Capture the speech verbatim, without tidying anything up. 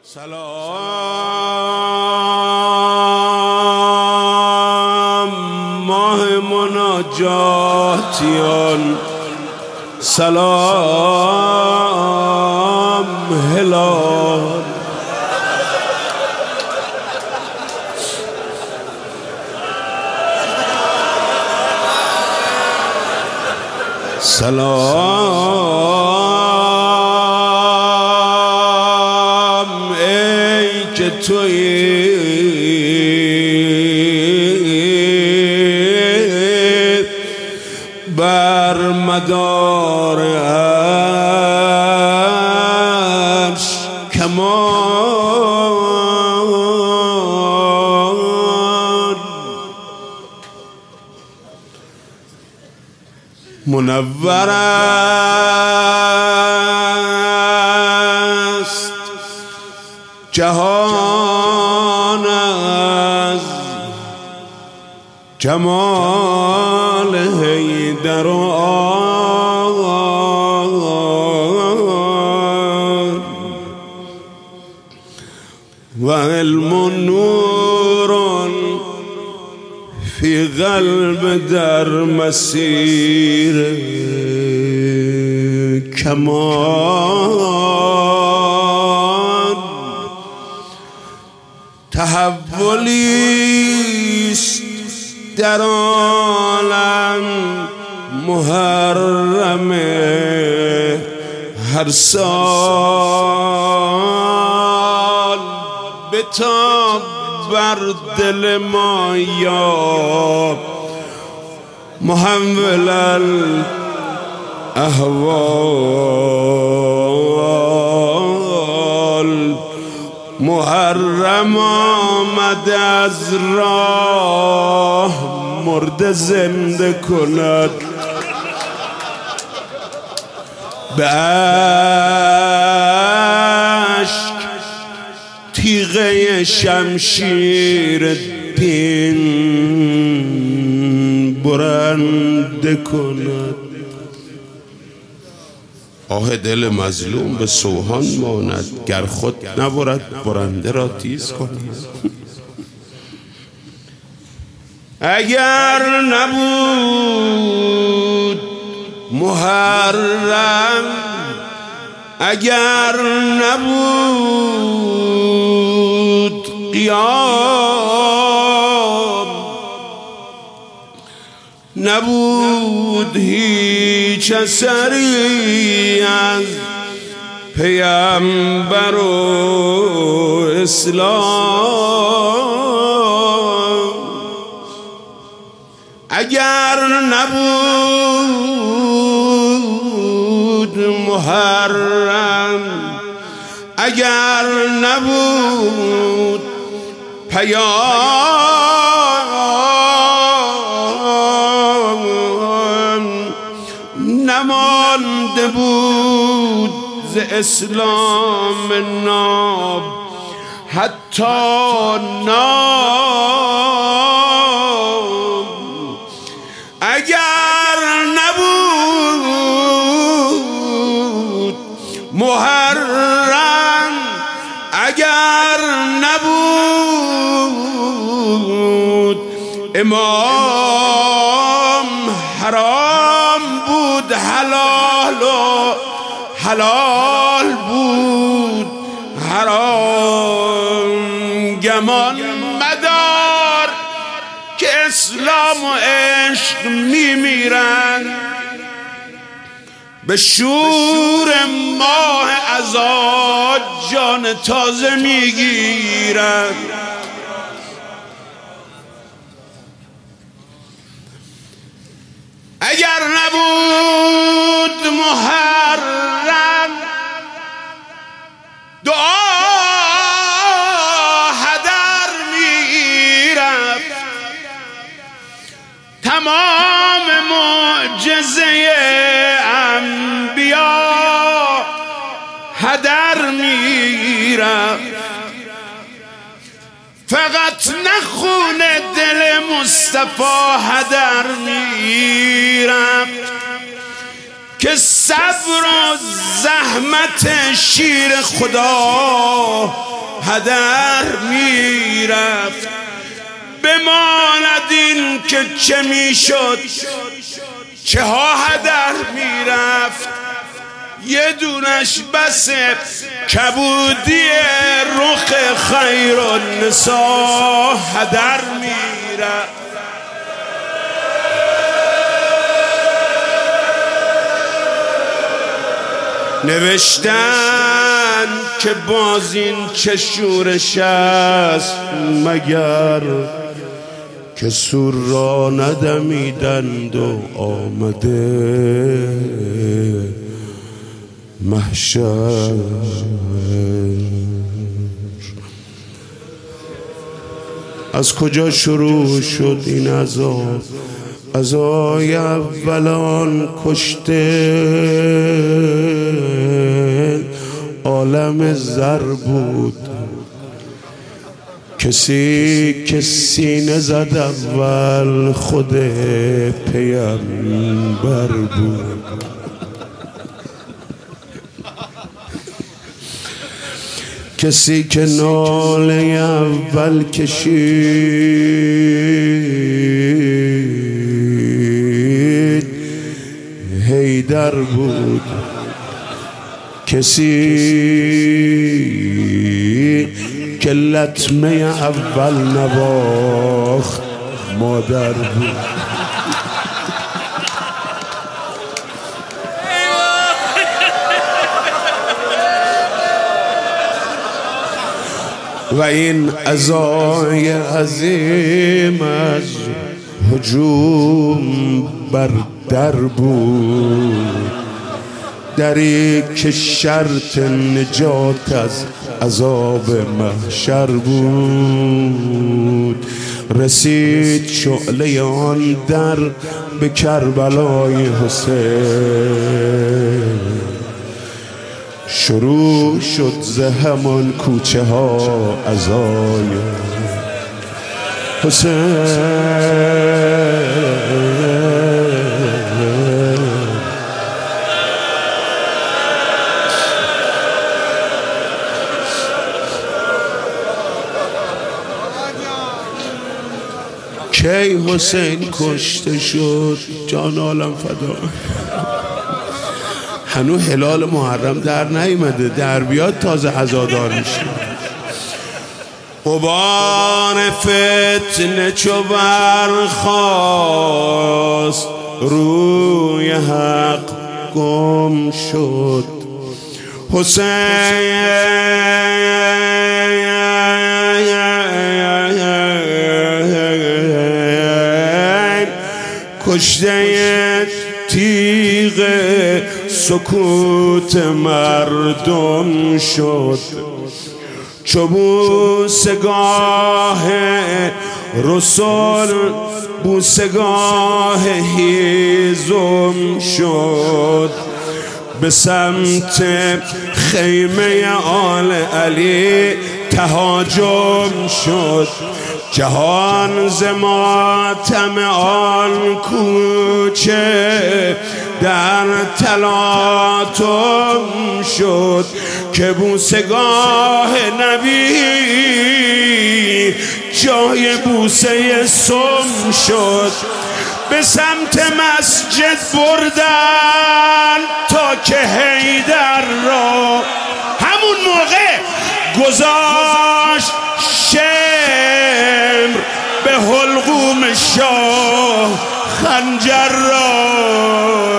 سلام ماه مناجاتیان، سلام هلال، سلام ای که توی بر مدار عرش کمان منور است جهان از جمال حیدر و آل و علم نور فی قلب در مسیر کمان تحولیست در عالم محرم هر سال بتاب بر دل ما یا محول الاحوال محرم آمد از راه مرده زنده کند به اشک تیغه شمشیر دین برنده کند. آه دل مظلوم به سوهان ماند، گر خود نبرد برنده را تیز کند. اگر نبود محرم، اگر نبود قیام، نبود هیچ اثری از پیامبر و اسلام. اگر نبود محرم، اگر نبود پیام، نمانده بود ز اسلام ناب حتی نام. اگر نبود محرم، اگر نبود امام، حرام بود حلال و حلال بود حرام. گمان مدار که اسلام و عشق میمیرن، به شور ماه عزا جان تازه میگیرن. اگر نبود محرم، دعا هدر میرفت، تمام معجزه انبیا هدر میرفت. فقط نخون دل مصطفی هدر میرفت که صبر و زحمت شیر خدا هدر میرفت. بماند این که چه میشد چه ها هدر میرفت. یه دونش بسه کبودی رخ خیر النساء هدر میرفت. نوشتن که باز این چه شورش است مگر که سور را ندمیدند و آمده محشر. از کجا شروع شد این عذاب؟ عزای اولان کشته عالم زر بود. کسی که سینه زد اول خود پیامبر بود. کسی که ناله اول کشید حیدر بود. کسی که لطمه اول نواخت مادر بود. و این عزای عظیم از هجوم بر در بود. دری که شرط نجات از عذاب محشر بود. رسید شعله آن در به کربلای حسین. شروع شد ز همان کوچه ها عزای حسین. کی حسین کشته شد جان عالم فدا. هنو هلال محرم در نیامده، در بیاد تازه عزادار میشه. غبار فتنه چو برخاست روی حق گم شد. حسین کشته تیغ سکوت مردم شد. چو بوسگاه رسول بوسگاه هیزم شد. به سمت خیمه آل علی تهاجم شد. جهان ز ماتم آن کوچه در تلاطم شد. که بوسگاه نبی جای بوسه سم شد. به سمت مسجد بردن تا که حیدر را همون موقع گذاشت شمر به حلقوم شاه خنجر را.